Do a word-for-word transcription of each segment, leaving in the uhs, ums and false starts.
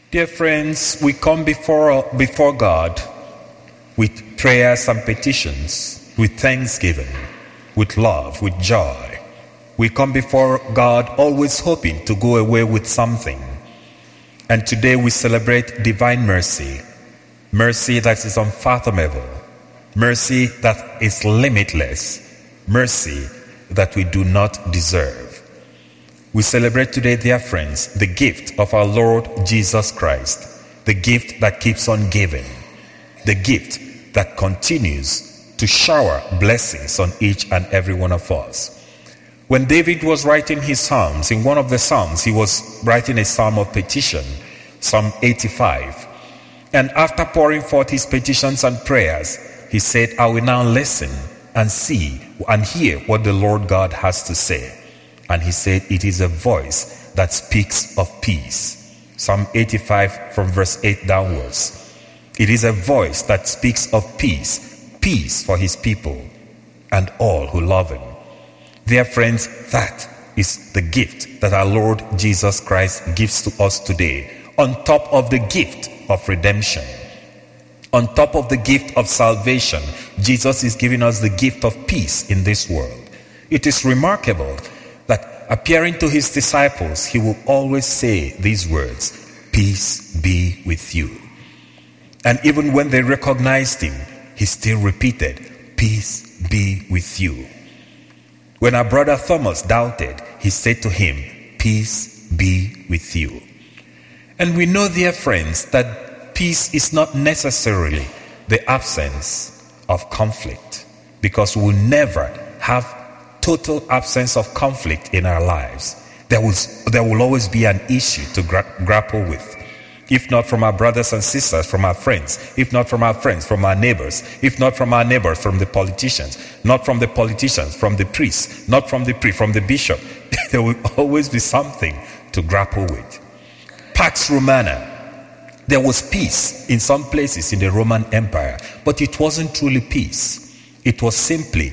Dear friends, we come before, before God with prayers and petitions, with thanksgiving, with love, with joy. We come before God always hoping to go away with something. And today we celebrate divine mercy, mercy that is unfathomable, mercy that is limitless, mercy that we do not deserve. We celebrate today, dear friends, the gift of our Lord Jesus Christ, the gift that keeps on giving, the gift that continues to shower blessings on each and every one of us. When David was writing his psalms, in one of the psalms, he was writing a psalm of petition, Psalm eighty-five. And after pouring forth his petitions and prayers, he said, I will now listen and see and hear what the Lord God has to say. And he said, it is a voice that speaks of peace. Psalm eighty-five from verse eight downwards. It is a voice that speaks of peace, peace for his people and all who love him. Dear friends, that is the gift that our Lord Jesus Christ gives to us today, on top of the gift of redemption. On top of the gift of salvation, Jesus is giving us the gift of peace in this world. It is remarkable that appearing to his disciples, he will always say these words, peace be with you. And even when they recognized him, he still repeated, peace be with you. When our brother Thomas doubted, he said to him, peace be with you. And we know, dear friends, that peace is not necessarily the absence of conflict, because we will never have total absence of conflict in our lives. There will, there will always be an issue to gra- grapple with. If not from our brothers and sisters, from our friends. If not from our friends, from our neighbors. If not from our neighbors, from the politicians. Not from the politicians, from the priests. Not from the priest, from the bishop. There will always be something to grapple with. Pax Romana. There was peace in some places in the Roman Empire, but it wasn't truly peace. It was simply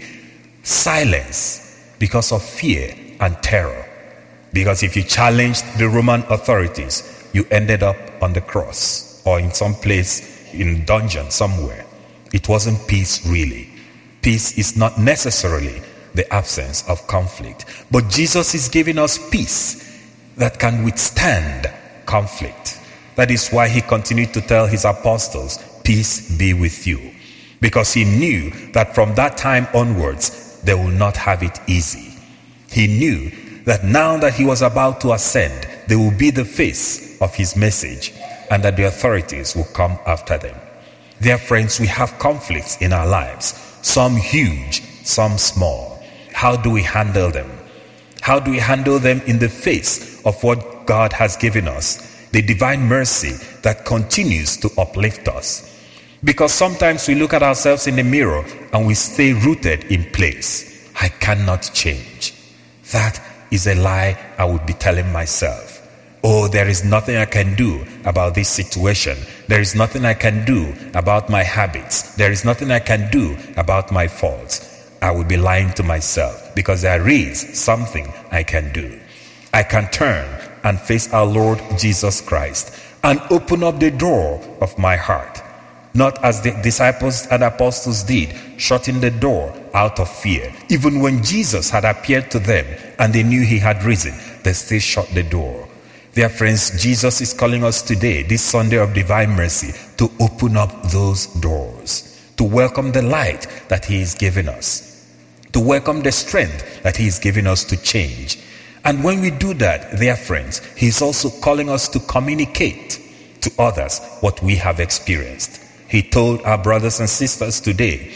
silence because of fear and terror. Because if you challenged the Roman authorities, you ended up on the cross or in some place in a dungeon somewhere. It wasn't peace really. Peace is not necessarily the absence of conflict. But Jesus is giving us peace that can withstand conflict. That is why he continued to tell his apostles, peace be with you. Because he knew that from that time onwards, they will not have it easy. He knew that now that he was about to ascend, they will be the face of his message, and that the authorities will come after them. Dear friends, we have conflicts in our lives, some huge, some small. How do we handle them? How do we handle them in the face of what God has given us, the divine mercy that continues to uplift us? Because sometimes we look at ourselves in the mirror and we stay rooted in place. I cannot change. That is a lie I would be telling myself. Oh, there is nothing I can do about this situation. There is nothing I can do about my habits. There is nothing I can do about my faults. I would be lying to myself, because there is something I can do. I can turn and face our Lord Jesus Christ and open up the door of my heart. Not as the disciples and apostles did, shutting the door out of fear. Even when Jesus had appeared to them and they knew he had risen, they still shut the door. Dear friends, Jesus is calling us today, this Sunday of Divine Mercy, to open up those doors, to welcome the light that he is giving us, to welcome the strength that he is giving us to change. And when we do that, dear friends, he is also calling us to communicate to others what we have experienced. He told our brothers and sisters today,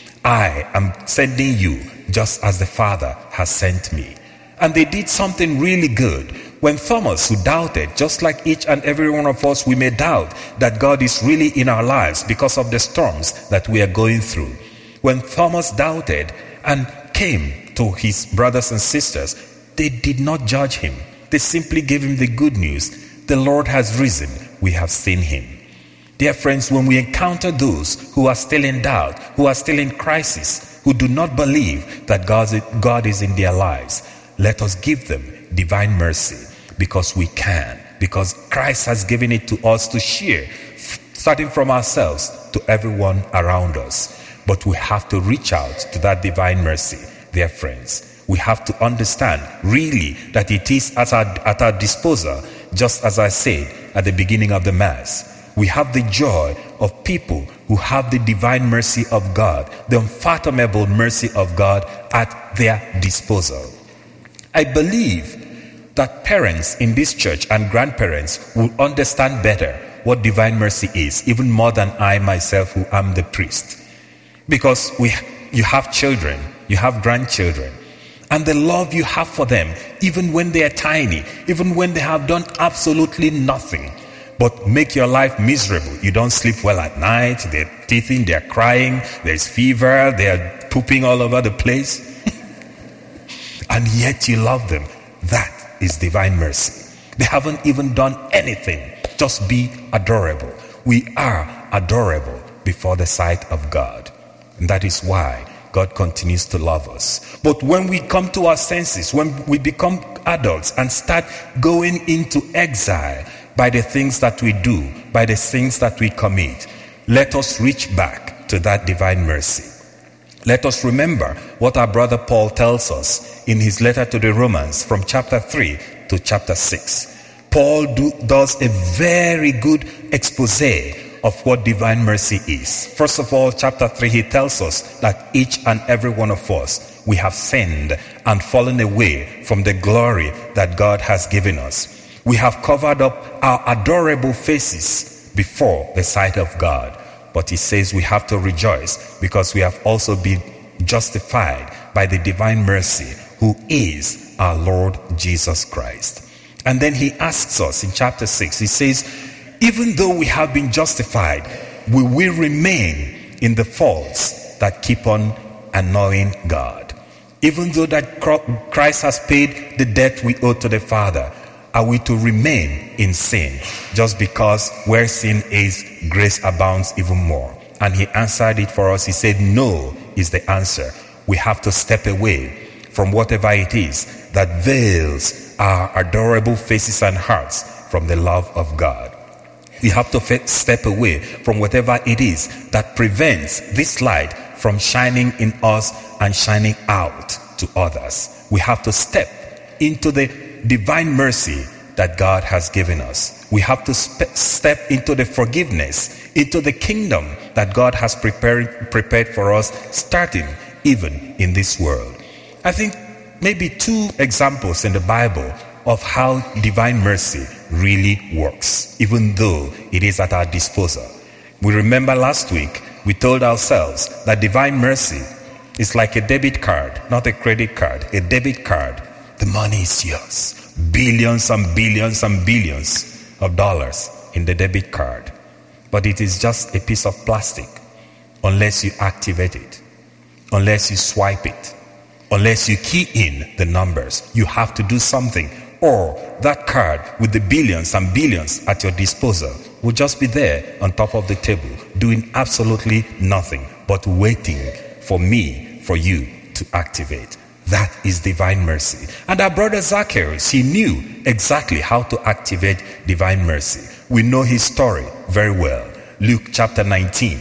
I am sending you just as the Father has sent me. And they did something really good. When Thomas, who doubted, just like each and every one of us, we may doubt that God is really in our lives because of the storms that we are going through. When Thomas doubted and came to his brothers and sisters, they did not judge him. They simply gave him the good news. The Lord has risen. We have seen him. Dear friends, when we encounter those who are still in doubt, who are still in crisis, who do not believe that God is in their lives, let us give them divine mercy, because we can. because Christ has given it to us to share, starting from ourselves to everyone around us. But we have to reach out to that divine mercy, dear friends. We have to understand really that it is at our, at our disposal, just as I said at the beginning of the Mass. We have the joy of people who have the divine mercy of God, the unfathomable mercy of God at their disposal. I believe that parents in this church and grandparents will understand better what divine mercy is, even more than I myself, who am the priest. Because we, you have children, you have grandchildren, and the love you have for them, even when they are tiny, even when they have done absolutely nothing but make your life miserable. You don't sleep well at night, they're teething, they're crying, there's fever, they're pooping all over the place. And yet you love them. That is divine mercy. They haven't even done anything. Just be adorable. We are adorable before the sight of God. And that is why God continues to love us. But when we come to our senses, when we become adults and start going into exile by the things that we do, by the things that we commit, let us reach back to that divine mercy. Let us remember what our brother Paul tells us in his letter to the Romans from chapter three to chapter six. Paul do, does a very good expose of what divine mercy is. First of all, chapter three, he tells us that each and every one of us, we have sinned and fallen away from the glory that God has given us. We have covered up our adorable faces before the sight of God. But he says we have to rejoice because we have also been justified by the divine mercy, who is our Lord Jesus Christ. And then he asks us in chapter six, he says, even though we have been justified, we will remain in the faults that keep on annoying God. Even though that Christ has paid the debt we owe to the Father, are we to remain in sin just because where sin is, grace abounds even more? And he answered it for us. He said, no is the answer. We have to step away from whatever it is that veils our adorable faces and hearts from the love of God. We have to step away from whatever it is that prevents this light from shining in us and shining out to others. We have to step into the divine mercy that God has given us. We have to spe- step into the forgiveness, into the kingdom that God has prepared, prepared for us, starting even in this world. I think maybe two examples in the Bible of how divine mercy really works, even though it is at our disposal. We remember last week, we told ourselves that divine mercy is like a debit card, not a credit card, a debit card. The money is yours. Billions and billions and billions of dollars in the debit card. But it is just a piece of plastic unless you activate it, unless you swipe it, unless you key in the numbers. You have to do something, or that card with the billions and billions at your disposal will just be there on top of the table, doing absolutely nothing but waiting for me, for you to activate. That is divine mercy. And our brother Zacchaeus, he knew exactly how to activate divine mercy. We know his story very well. Luke chapter nineteen.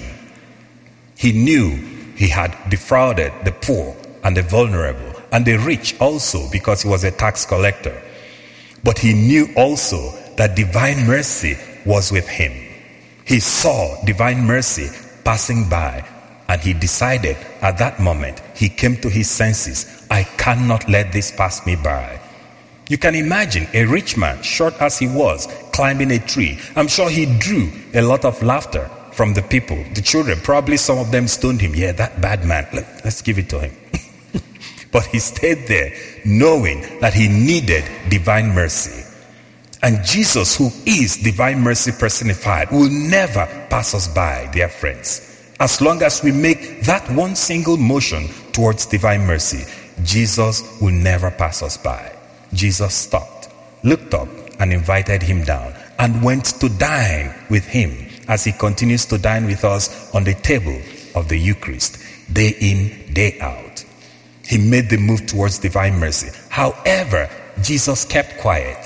He knew he had defrauded the poor and the vulnerable and the rich also, because he was a tax collector. But he knew also that divine mercy was with him. He saw divine mercy passing by, and he decided at that moment, he came to his senses, I cannot let this pass me by. You can imagine a rich man, short as he was, climbing a tree. I'm sure he drew a lot of laughter from the people, the children. Probably some of them stoned him. Yeah, that bad man, Let, let's give it to him. But he stayed there knowing that he needed divine mercy. And Jesus, who is divine mercy personified, will never pass us by, dear friends. As long as we make that one single motion towards divine mercy, Jesus will never pass us by. Jesus stopped, looked up, and invited him down, and went to dine with him as he continues to dine with us on the table of the Eucharist, day in, day out. He made the move towards divine mercy. However, Jesus kept quiet.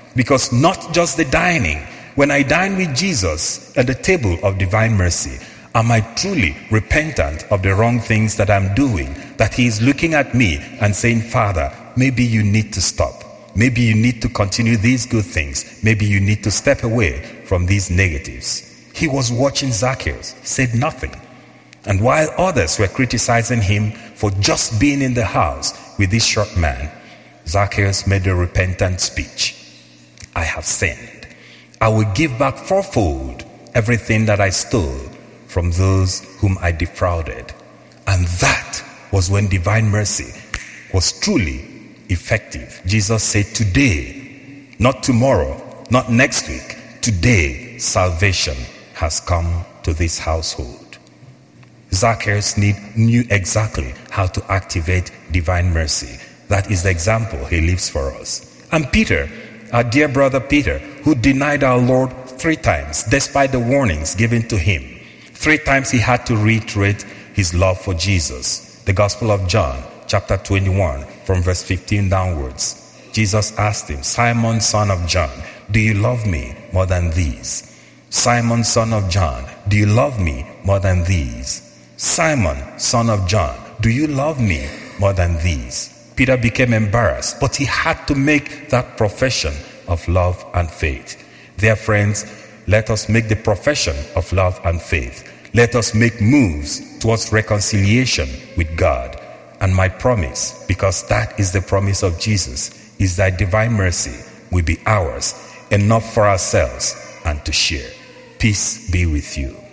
Because not just the dining, when I dine with Jesus at the table of divine mercy, am I truly repentant of the wrong things that I'm doing, that he is looking at me and saying, Father, maybe you need to stop. Maybe you need to continue these good things. Maybe you need to step away from these negatives. He was watching Zacchaeus, said nothing. And while others were criticizing him for just being in the house with this short man, Zacchaeus made a repentant speech. I have sinned. I will give back fourfold everything that I stole from those whom I defrauded. And that was when divine mercy was truly effective. Jesus said, today, not tomorrow, not next week, today salvation has come to this household. Zacchaeus need, knew exactly how to activate divine mercy. That is the example he leaves for us. And Peter, our dear brother Peter, who denied our Lord three times despite the warnings given to him. Three times he had to reiterate his love for Jesus. The Gospel of John, chapter twenty-one, from verse fifteen downwards. Jesus asked him, Simon, son of John, do you love me more than these? Simon, son of John, do you love me more than these? Simon, son of John, do you love me more than these? Peter became embarrassed, but he had to make that profession of love and faith. Dear friends, let us make the profession of love and faith. Let us make moves towards reconciliation with God. And my promise, because that is the promise of Jesus, is that divine mercy will be ours, enough for ourselves and to share. Peace be with you.